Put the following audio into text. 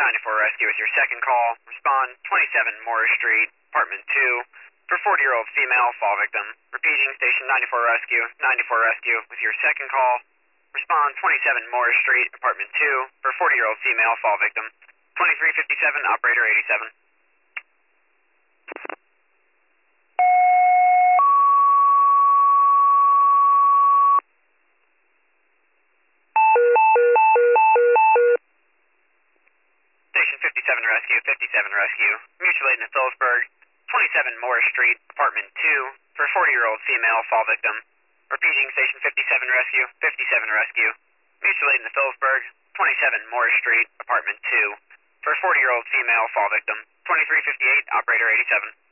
94 Rescue with your second call. Respond 27 Morris Street, apartment 2, for 40-year-old female fall victim. Repeating, station 94 Rescue, 94 Rescue with your second call. Respond 27 Morris Street, apartment 2, for 40-year-old female fall victim. 2357, operator 87. Station 57 Rescue, 57 Rescue. Mutual aid in Phillipsburg, 27 Morris Street, apartment 2, for 40-year-old female fall victim. Repeating, station 57 Rescue, 57 Rescue. Mutual aid in Phillipsburg, 27 Morris Street, apartment 2, for 40-year-old female fall victim. 2358, operator 87.